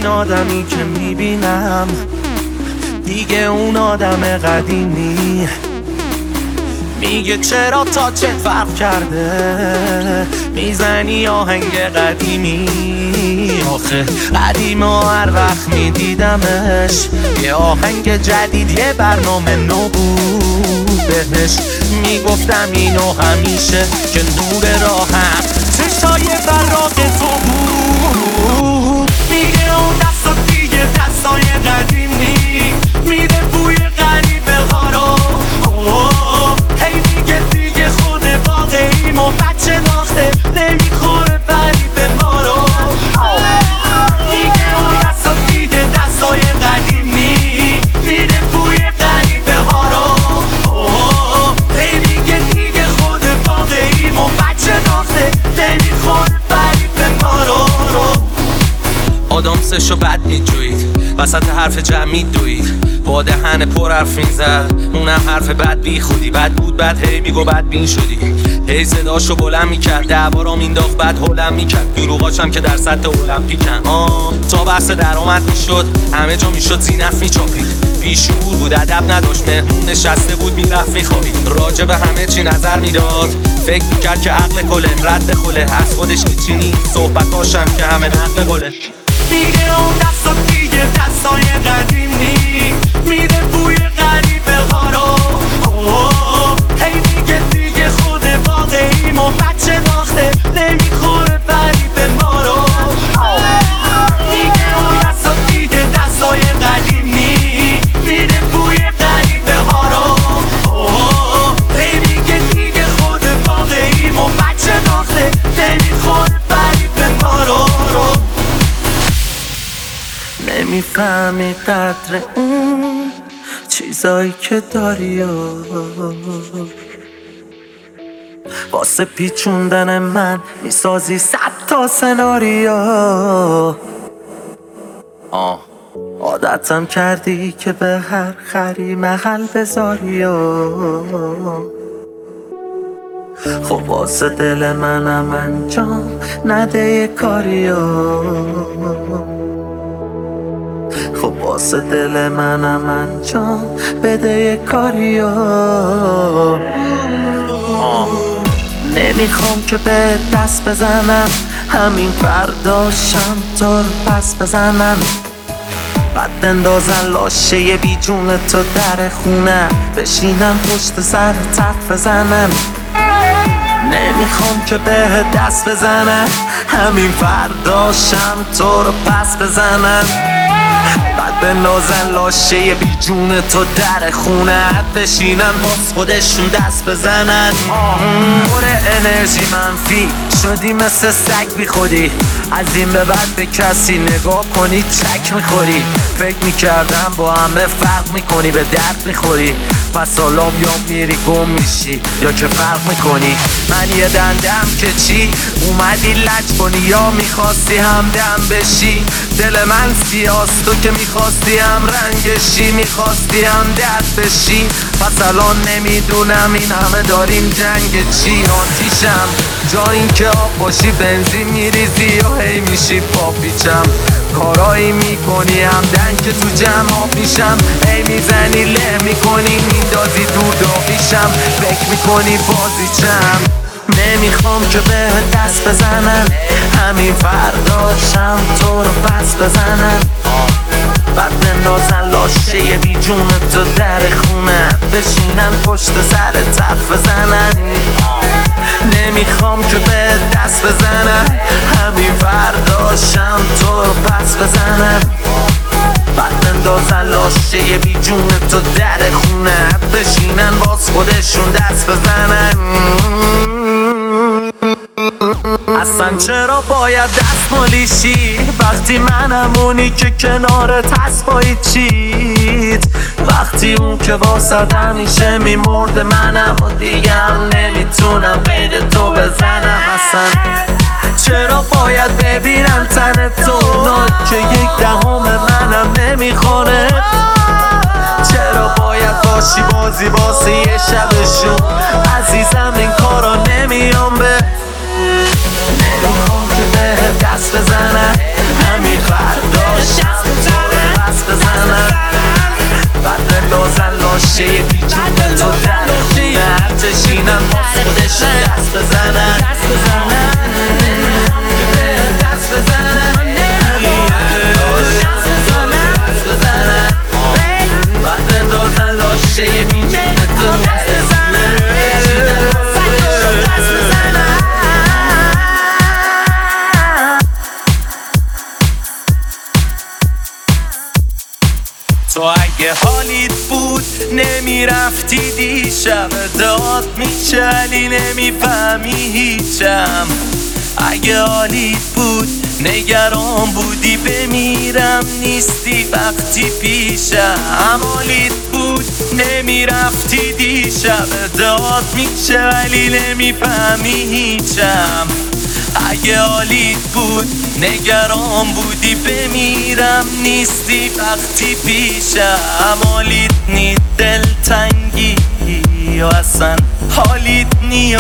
این آدمی که میبینم دیگه اون آدم قدیمی. میگه چرا تا چه فرق کرده میزنی آهنگ قدیمی. آخه قدیم و هر وقت میدیدمش یه آهنگ جدید یه برنامه نو بود بهش. میگفتم اینو همیشه که نور راهم چشای براق تو بود. میگه اون دستا دیگه دستای قدیمی میده بوی غریبه ها رو. هی میگه دیگه خود واقعیم و بچه ناخته نمیخوره فریب ما رو. میگه اون دستا دیگه دستای قدیمی میده بوی غریبه ها رو. هی میگه دیگه خود واقعیم و بچه ناخته نمیخوره فریب ما رو. آدم سشو بد میجوید وسط حرف جمعی دوید با دهن پر حرف میزد اونم حرف بد بی خودی. بد بود بد هی میگو بد بین شدی. هی صداشو بلند میکرد دعوارا مینداخت بد هولم میکرد. دروغاشم که در سطح المپیکن. تا بحث درآمد میشد همه جا میشد زینف میچاپید. بیشعور بود ادب نداشت مهمون نشسته بود میرفت میخوابید. راجع به همه چی نظر میداد فکر میکرد که عقل کله رد خله از خودش هیچی نیست. صحبتاشم که همه نقل قله. میگه اون دستا دیگه دستای قدیمی میده بوی غریبه ها رو. هی میگه دیگه خود واقعیم و بچه ناخته نمیخوره فریب ما رو. میگه اون دستا دیگه دستای قدیمی میده بوی غریبه ها رو. هی میگه دیگه خود واقعیم و بچه ناخته نمیخوره فریب ما رو. نمیفهمی قدر اون چیزایی که داری واسه پیچوندن من میسازی 100 تا سناریو. عادتم کردی که به هر خری محل بذاری. خب واسه دل منم انجام نده یه کاریو. خب واسه دل منم انجام بده یه کاریو. نمیخوام که به دست بزنم همین فرداشم تو رو پس بزنم. بعد بندازن لاشه یه بی جون تو در خونه بشینم پشت سر تف بزنم. نمیخوام که به دست بزنم همین فرداشم تو رو پس بزنم. بعد بندازن لاشه بی جون تو در خونه بشینن باز خودشون دست بزنن. پر انرژی منفی شدی مثل سگ بی خودی. از این به بعد به کسی نگاه کنی چک میخوری. فکر میکردم با همه فرق میکنی به درد میخوری. پس حالا یا میری گم میشی یا که فرق میکنی. من یه دندم که چی اومدی لج کنی یا میخواستی همدم بشی. دل من سیاست تو که میخواستی هم رنگشی میخواستی هم درد بشی. پس الان نمیدونم این همه داریم جنگ چی. آتیشم جا این که آب باشی بنزین میریزی یا هی میشی پاپیچم. کارایی میکنی همدن که تو جمع میشم. هی میزنی له میکنی میندازی دور داغیشم. فکر میکنی بازیچم. نمیخوام که به دست بزنم همین فرداشم تو رو پس بزنم. بعد بندازن لاشه یه بی جون تو در خونه بشینن پشت سر تف بزنن. نمیخوام که به دست بزنم همین فرداشم تو رو پس بزنم. بعد بندازن لاشه یه بی جون تو در خونه بشینن باز خودشون دست بزنن. اصلا چرا باید دستمالی شی وقتی منم اونی که کنارت هست با چیت. وقتی اون که واسه همیشه میمرد منم و دیگه هم نمیتونم غیر تو بزنم. اصلا چرا باید ببینم تن تو اونا که 1/10 منم نمیخوره. چرا باید باشی بازی واسه یه شبشون عزیزم این کارا نمیام به. نمیخوام که به دست بزنم همین فرداش خودشون دست بزنن دست بزنن بعد اندازن لاشه بیجون تو تو اگه حالیت بود نمیرفتی دیشب داد میچلی نمیفهمی هیچم اگه حالیت بود نگران بودی بمیرم نیستی وقتی پیشم حالیت بود نمیرفتی دیشب داد میچلی نمیفهمی هیچم اگه حالیت بود نگران بودی بمیرم نیستی وقتی پیشم حالیت نی دلتنگی یا اصلا حالیت نی و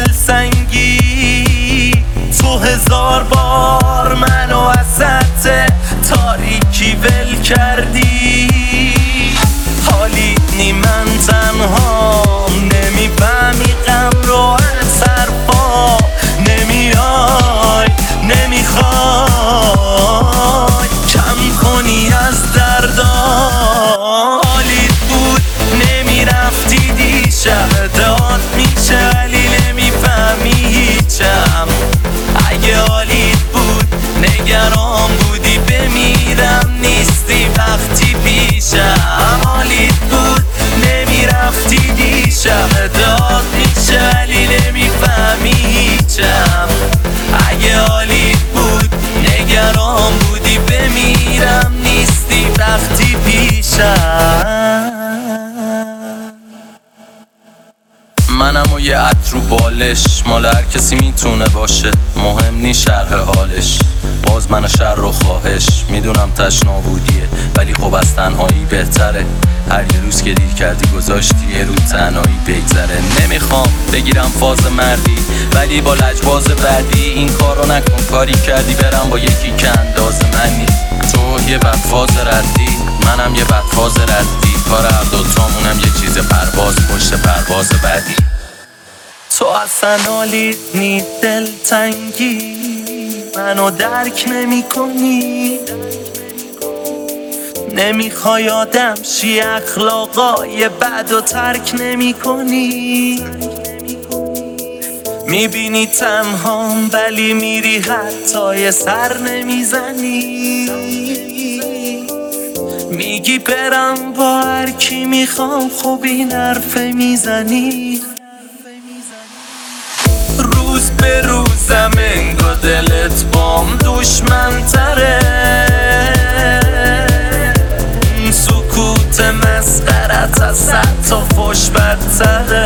دلسنگی تو 1000 بار منو وسط تاریکی ول کردی حالیت نی من تنهام نمیفهمی غم رو از حرفا نمیای نمیخوای کم کنی از دردا حالیت بود نمیرفتی دیشب داد میشه ولی نمیفهمی هیچم اگه حالیت بود نگران بودی بمیرم نیستی وقتی پیشم حالیت بود نمیرفتی دیشب داد میشه ولی نمیفهمی هیچم اگه حالیت بود نگران بودی بمیرم نیستی وقتی پیشم منم و یه عطر رو بالش مال هر کسی میتونه باشه مهم نی شرح حالش باز من شر و خواهش میدونم تشنا بودیه ولی خب از تنهایی بهتره هر یه روز که دیر کردی گذاشتی یه رو تنهایی بگذره نمیخوام بگیرم فاز مردی ولی با لجباز بعدی این کارو نکن کاری کردی برم با یکی که انداز منی تو یه بدفاز ردی منم یه بدفاز ردی کار هر دوتامونم یه چیز پرواز پشت پرواز بعدی تو اصلا حالیت نی دلتنگی منو درک نمی کنی نمیخوای آدم شی اخلاقای بد و ترک نمی کنی میبینی تنهام ولی میری حتی یه سر نمیزنی میگی برم با هر کی میخوام خب این حرف میزنی روز به روزم انگار دلت بام دشمن تره سکوت مسخرت از حتی خوش بدتره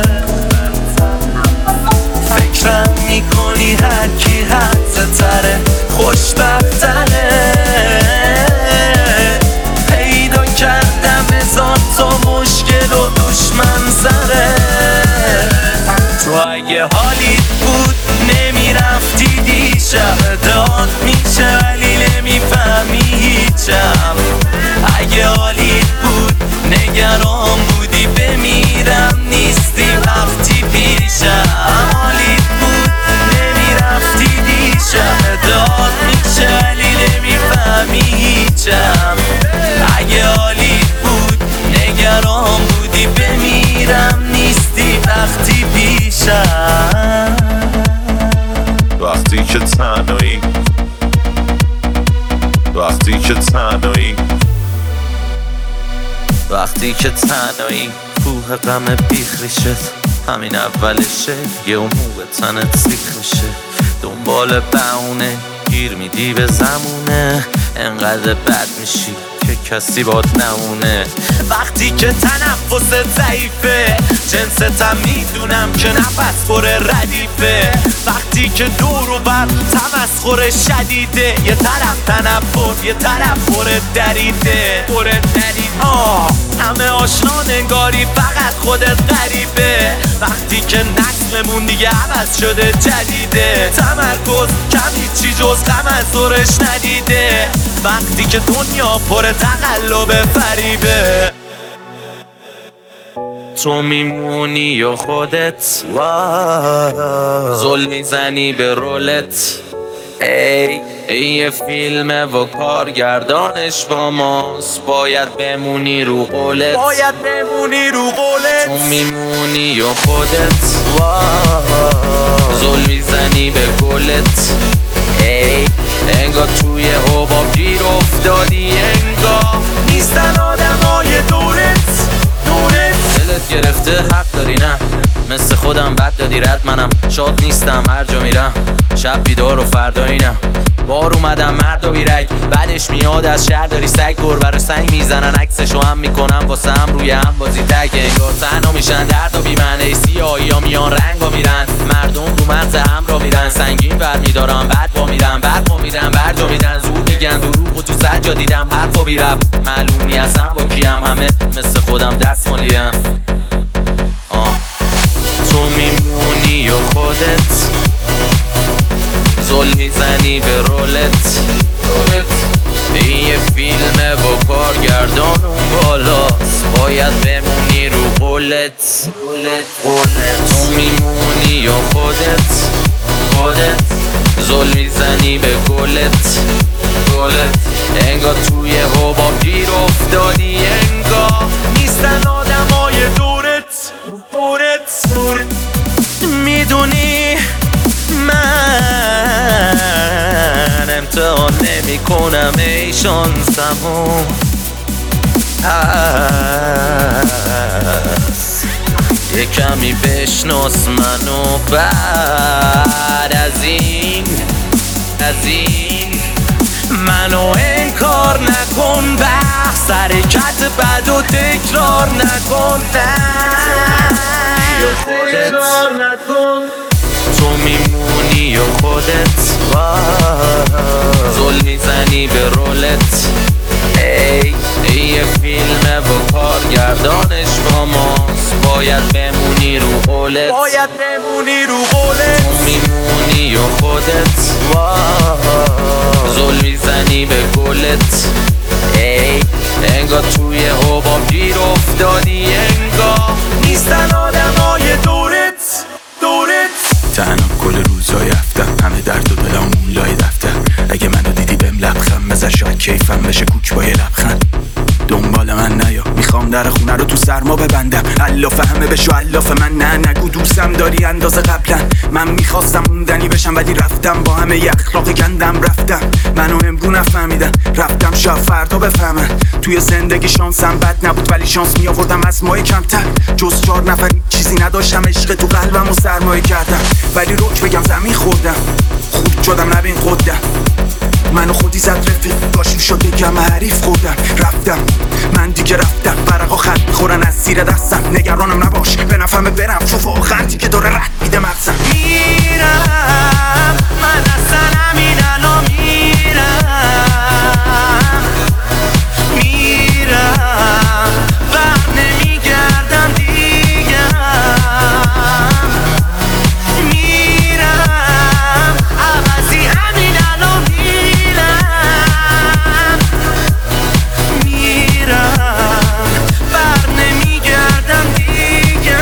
فکرم میکنی هر کی حد تره خوشبختره پیدا کردم 1000 تا مشکل و دشمن سره تو اگه حالیت بود نمیرفتی دیشب داد میشه ولی نمیفهمی هیچم اگه حالیت بود نگران بودی بمیرم نیستی وقتی پیشم حالیت بود نمیرفتی دیشب داد میشه ولی نمیفهمی هیچم اگه حالیت بود نگران بودی بمیرم نیستی وقتی پیشم وقتی که تنهایی وقتی که تنهایی وقتی که تنهایی کوه غم بیخریشت همین اولشه یه موقع تنت سیخ میشه دنبال بهونه گیر میدی به زمونه انقدر بد میشی که کسی باد نمونه وقتی که تنفست ضعیفه جنستم میدونم که نفس خوره ردیفه وقتی که دور و بر تمسخر شدیده یه طرف تنفر یه طرف خوره دریده همه آشنا نگاری فقط خودت غریبه وقتی که نسلمون دیگه عوض شده جدیده تمرکز کمی چی جز غم از دورش ندیده وقتی که دنیا پر تقلب فریبه تو میمونی یا خودت ظلم میزنی به رولت. ای یه فیلمه و کارگردانش با ماست، باید بمونی رو قولت. تو میمونی یا خودت ظلم میزنی به گلت. انگار توی حباب گیر افتادی، انگار نیستن آدمای دورت. دلت گرفته حق داری، نه مثل خودم بد دادی رد. منم شاد نیستم هر جا میرم، شب بیدار و فردا اینم. بار اومدم مرد و بیرک، بعدش میاد از شهر داری سگ. گربه رو سنگ میزنن عکسشو هم میکنم واسه هم روی هم بازی تک. انگار تنها میشن درد و بیمعنی، سیاهی ها میان رنگ ها میرن. مردم رو مغز هم را میرن، سنگین بر میدارم بعد با میرن. برق ها میدن برجا میدن، زود میگن دروغ و تو سجا دیدم حرفا بیرم. معلومی اصلا با کیم، همه مثل خودم دست مالیم. تو میمونی یا خودت ظلم میزنی به رولت. این یه فیلمه با کارگردان اون بالاست، باید بمونی رو قولت. تو میمونی یا خودت ظلم میزنی به گلت. انگار توی حباب گیر افتادی، انگار نیستن آدمای دورت. میدونی من امتحان نمی کنم ای شانسمو، یه کمی بشناس منو. بعد از این منو انکار نکن، بحث حرکت بد و تکرار نکن. تو میمونی یا خودت ظلم میزنی به رولت. ای یه فیلمه و کارگردانش با ماست، باید بمونی رو قولت. تو میمونی یا خودت ظلم میزنی به گلت. انگار توی حباب گیر افتادی، انگار نیستن آدمای دورت. تنها کل روزای هفتم، همه درد و دلم اون لای دفتر. اگه منو دیدی بهم لبخند بزن، شاید کیفم بشه کوک با یه لبخند. دنبال من نیا، میخوام در خونه رو تو سرما ببندم. الاف همه بشو الاف من، نه نگو دوستم داری اندازه قبلا. من میخواستم موندنی بشم ولی رفتم، با همه ی اخلاق گندم رفتم. منو امرو نفهمیدن، رفتم شاید فردا بفهمن. توی زندگی شانسم بد نبود ولی شانس میآوردم از ماه کمتر. جز 4 نفر چیزی نداشتم، عشق تو قلبم و سرمایه کردم. ولی روک بگم زمین خوردم، خود شدم نبین خودم. منو خودی زد رفیق، داشت میشد بگم حریف خوردم. رفتم من دیگه رفتم، برقا خط میخورن از زیر دستم. نگرانم نباش به نفهمه برم، چون واقعا دیگه داره رد میده مغزم. میرم من اصلا همین الان میرم بر نمیگردم دیگه. میرم عوضی همین الان میرم بر نمیگردم دیگه.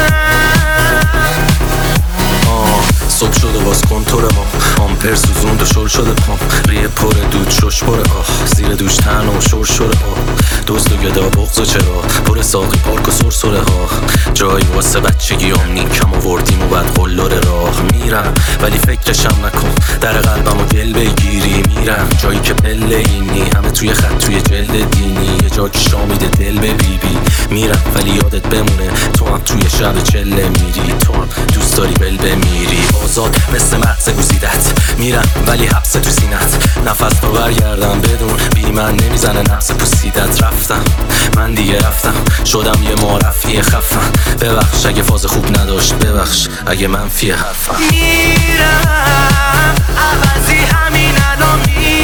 صبح شده باز کنتور ما، آمپر سوزوند و شل شده پام. ریه پر دود شش پره زیر دوش تن و شور شده ها. دوست و گدا بغض و چرا پر ساقی پارک و سرسره ها. جایی واسه بچگی هم کم آوردیم و بعد قلار راه. میرم ولی فکرشم نکن، در قلبم و دل بگیری. میرم جایی که پله اینی، همه توی خط توی جلد دینی. یه جا که شامیده دل به بیبی. میرم ولی یادت بمونه تو هم توی شب چله میری. تو هم دوست داری بل بمیری، آزاد مثل مغز گزیدت. میرم ولی حبس تو سینت، نفس رو برگردم بدون بی من نمیزنه نفس پوسیدت. رفتم من دیگه رفتم، شدم یه معرفی خفن. ببخش اگه فاز خوب نداشت، ببخش اگه منفی حرفم. میرم عوضی همین الان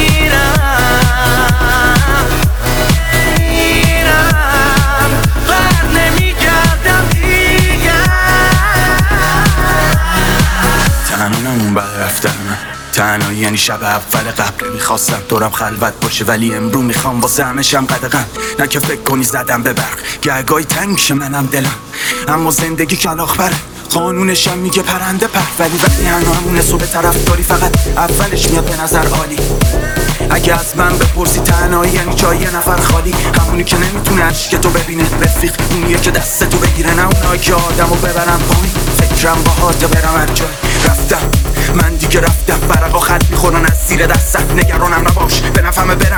میرم بر نمیگردم دیگه. تنها نمون بعد رفتم من، تنهایی یعنی شب اول قبل میخواستم دورم خلوت باشه، ولی امرو میخوام واسه همشم قدغن. نه که فکر کنی زدم به برق، گهگاهی تنگ شه منم دلم، اما زندگی کلاغ بره، قانونشم میگه پرنده پر. ولی وقتی همونه صبح طرف داری فقط اولش میاد به نظر عالی. اگه از من بپرسی تنهایی یعنی جای یه نفر خالی، همونی که نمیتونه عشق تو ببینه رفیق، اونیه که دستتو بگیره، نه اونایی که آدمو ببرن پایین. فکرم باهات برم هر جای رفتم، من دیگه رفتم. برقا خط میخورن از زیر دستم، نگرانم نباش به نفهمه برم